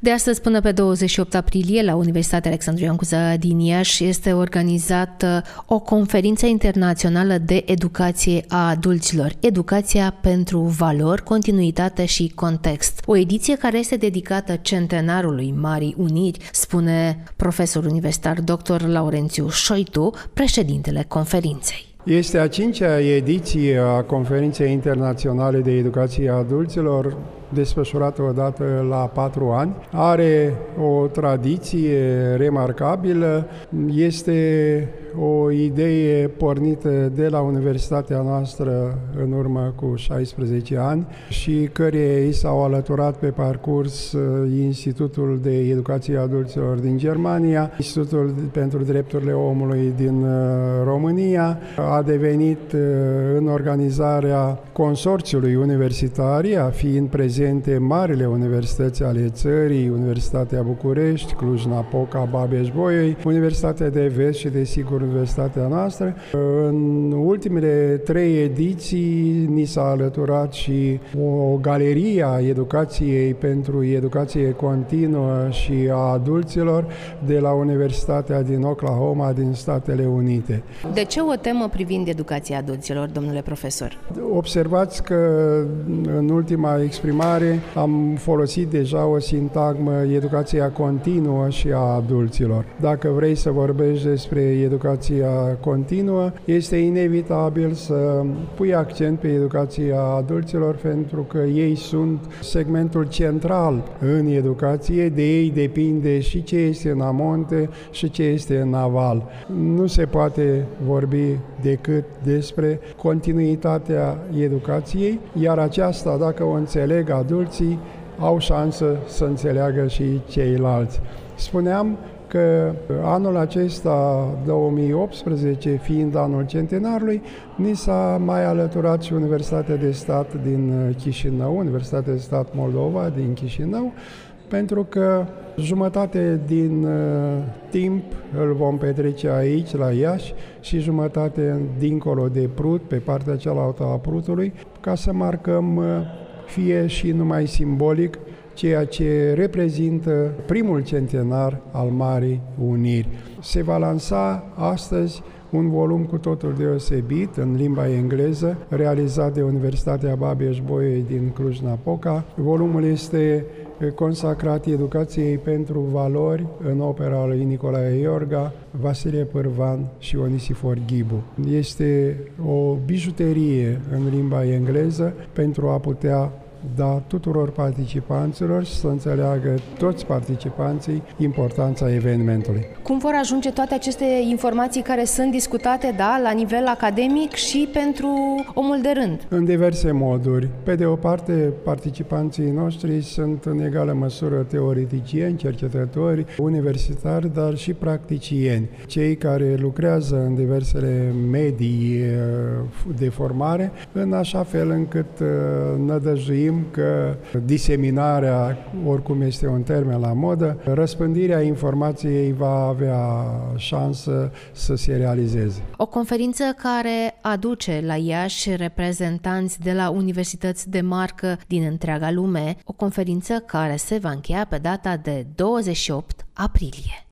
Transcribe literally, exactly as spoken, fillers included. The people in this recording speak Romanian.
De astăzi până pe douăzeci și opt aprilie, la Universitatea Alexandru Ioan Cuza din Iași, este organizată o conferință internațională de educație a adulților, Educația pentru valori, continuitate și context. O ediție care este dedicată centenarului Marii Uniri, spune profesor universitar doctor Laurențiu Șoitu, președintele conferinței. Este a cincea ediție a Conferinței Internaționale de Educație a Adulților, desfășurată odată la patru ani. Are o tradiție remarcabilă, este o idee pornită de la universitatea noastră în urmă cu șaisprezece ani și căreia i s-au alăturat pe parcurs Institutul de Educație a Adulților din Germania, Institutul pentru Drepturile Omului din România, a devenit în organizarea consorțiului universitar, fiind prezente marile universități ale țării, Universitatea București, Cluj-Napoca, Babeș-Bolyai, Universitatea de Vest și, desigur, Universitatea noastră. În ultimele trei ediții ni s-a alăturat și o galerie a educației pentru educație continuă și a adulților de la Universitatea din Oklahoma, din Statele Unite. De ce o temă privind educația adulților, domnule profesor? Observați că în ultima exprimare am folosit deja o sintagmă, educația continuă și a adulților. Dacă vrei să vorbești despre educația continuă, este inevitabil să pui accent pe educația adulților, pentru că ei sunt segmentul central în educație, de ei depinde și ce este în amonte și ce este în aval. Nu se poate vorbi decât despre continuitatea educației, iar aceasta, dacă o înțeleg adulții, au șansă să înțeleagă și ceilalți. Spuneam că anul acesta, două mii optsprezece, fiind anul centenarului, ni s-a mai alăturat și Universitatea de Stat din Chișinău, Universitatea de Stat Moldova din Chișinău, pentru că jumătate din uh, timp îl vom petrece aici, la Iași, și jumătate dincolo de Prut, pe partea cealaltă a Prutului, ca să marcăm, uh, fie și numai simbolic, ceea ce reprezintă primul centenar al Marii Uniri. Se va lansa astăzi un volum cu totul deosebit în limba engleză, realizat de Universitatea Babeș-Bolyai din Cluj-Napoca. Volumul este consacrat educației pentru valori în opera lui Nicolae Iorga, Vasile Pârvan și Onisifor Ghibu. Este o bijuterie în limba engleză pentru a putea da tuturor participanților și să înțeleagă toți participanții importanța evenimentului. Cum vor ajunge toate aceste informații care sunt discutate, da, la nivel academic și pentru omul de rând? În diverse moduri. Pe de o parte, participanții noștri sunt în egală măsură teoreticieni, cercetători, universitari, dar și practicieni. Cei care lucrează în diversele medii de formare, în așa fel încât nădăjduim că diseminarea, oricum este un termen la modă, răspândirea informației va avea șansă să se realizeze. O conferință care aduce la Iași reprezentanți de la universități de marcă din întreaga lume, o conferință care se va încheia pe data de douăzeci și opt aprilie.